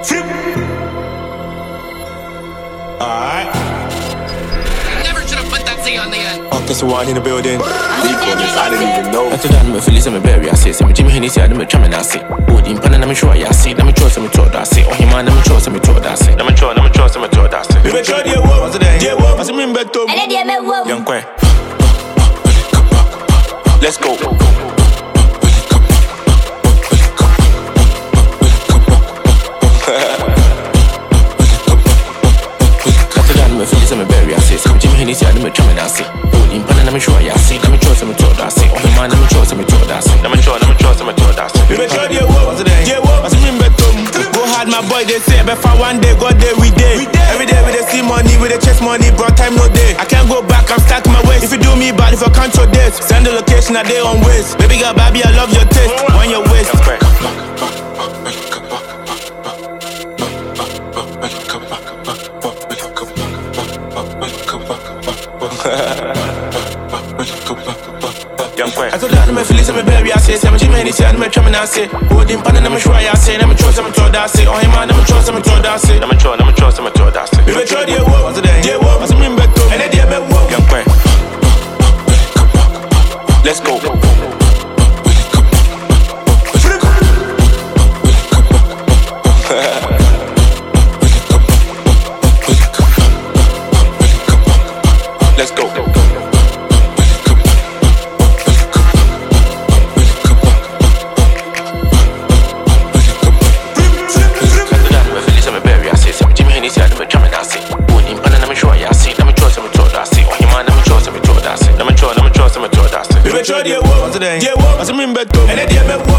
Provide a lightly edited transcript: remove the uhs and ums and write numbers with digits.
Flip. Alright. Never should have put that C on the end. Okay, so one in the building. I didn't even know. I told them if you listen to Barry, I say, some Jimmy Hennessy, I'm trying to say. Wood in Pan and I'm sure I see. Let me show some told I say. Oh, him and I'm sure some told I say. Let me show some told I say. We make sure they work. They work. What's the mean better? Young Quay. Let's go. If you listen to Barry, I say, some Jimmy Hennessy, I'm trying to say. Wood in Pan and I'm sure I see. Let me show some told I say. Oh, him and I'm sure some told I say. Let me show some told I say. We make sure they work. They work. What's the mean better? Go hard, my boy, they say. But for one day, God day, we day. Every day we dey see money, we dey chase money, bro, time no day. I can't go back, I'm stuck in my ways. If you do me bad, if I can't show this, send the location, I day on ways. Baby girl, baby, I love your taste. On your waist. I told them if you listen to Barry, I say, some Jimmy Hennessy, I'm trying to say. Wood in Pan and I'm sure I say. Let me show some told I say. Oh, him and I'm sure some told I say. Let me show some told I say. We make sure they work. They work. What's the mean better? And they make work. Young Quay. Let's go. Let's go. We make sure they work. They work. What's the mean better? And they make work.